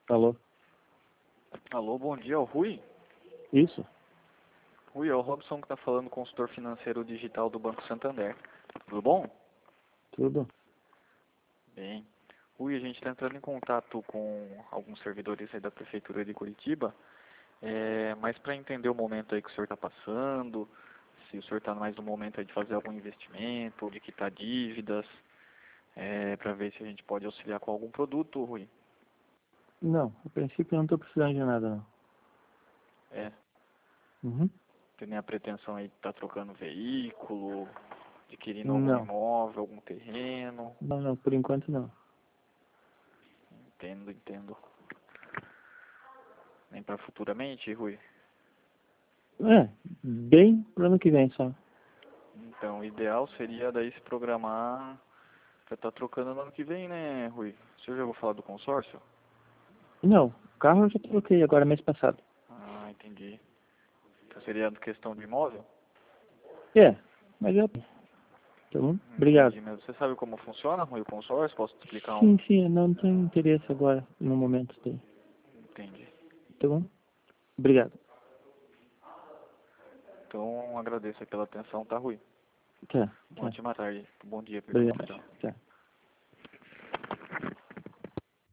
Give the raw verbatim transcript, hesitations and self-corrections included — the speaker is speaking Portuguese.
Alô? Alô, bom dia, é o Rui? Isso? Rui, é o Robson que está falando, consultor financeiro digital do Banco Santander. Tudo bom? Tudo? Bem. Rui, a gente está entrando em contato com alguns servidores aí da Prefeitura de Curitiba, é, mas para entender o momento aí que o senhor está passando, se o senhor está mais no momento aí de fazer algum investimento, de quitar dívidas, é, para ver se a gente pode auxiliar com algum produto, Rui. Não, a princípio eu não estou precisando de nada, não. É, Uhum. tem nem a pretensão aí de estar trocando veículo, adquirindo algum Não. imóvel, algum terreno. Não, não, por enquanto não. Entendo, entendo. Nem para futuramente, Rui? É, bem pro ano que vem só. Então, o ideal seria daí se programar para estar trocando no ano que vem, né, Rui? O senhor já ouviu falar do consórcio? Não, o carro eu já troquei agora mês passado. Ah, entendi. Então seria questão de imóvel? É, mas é. Tá bom? Obrigado. Entendi, mas você sabe como funciona, Rui, o consórcio? Posso te explicar um? Sim, sim, eu não tenho interesse agora, no momento dele. Entendi. Tá bom? Obrigado. Então, agradeço aí pela atenção, tá, Rui? Tá, Uma tá. ótima tarde. Bom dia, perdão. Obrigado. Tchau. Tá.